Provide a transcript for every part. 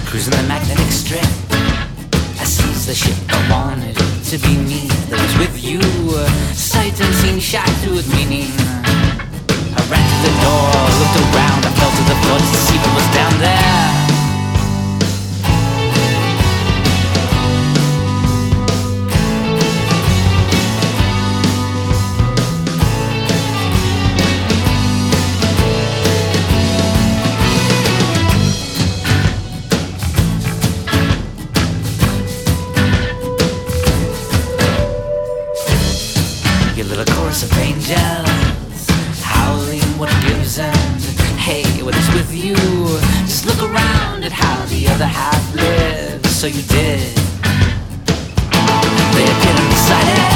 Cruising the magnetic strip, I seized the ship. I wanted it to be me that was with you. Sight unseen shot through with meaning. I ran to the door, looked around, I fell to the floor to see what was down there. Your little chorus of angels howling what gives, and hey, when it's with you, just look around at how the other half lives. So you did. They appeared beside it,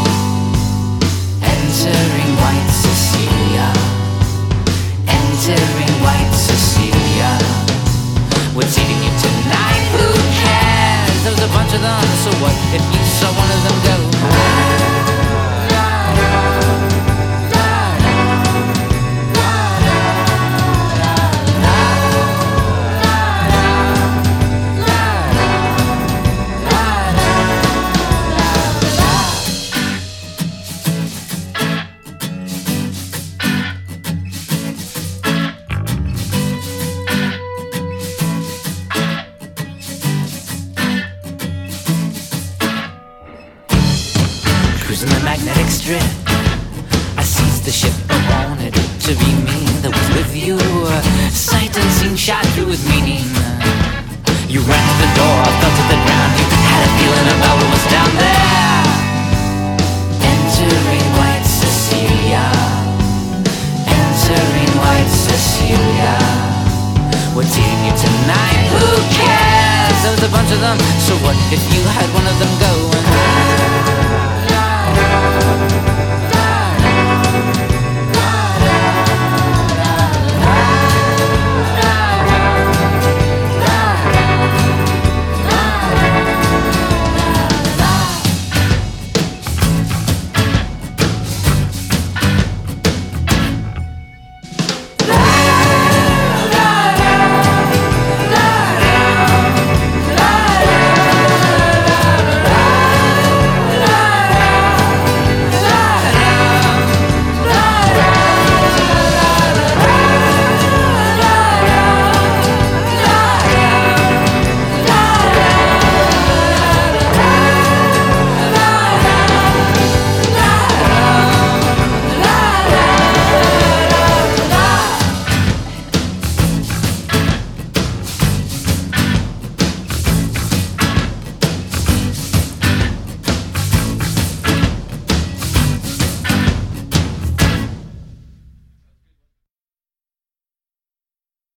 entering White Cecilia, entering White Cecilia. What's eating you tonight? Who cares? There was a bunch of them, so what if you saw one of them go? Cruising the magnetic strip, I seized the ship. I wanted it to be me that was with you. Sight unseen shot through with meaning. You ran to the door, fell to the ground. You had a feeling about what was down there. Entering White Cecilia, entering White Cecilia. What's eating you tonight? Who cares? There was a bunch of them, so what if you had one of them go and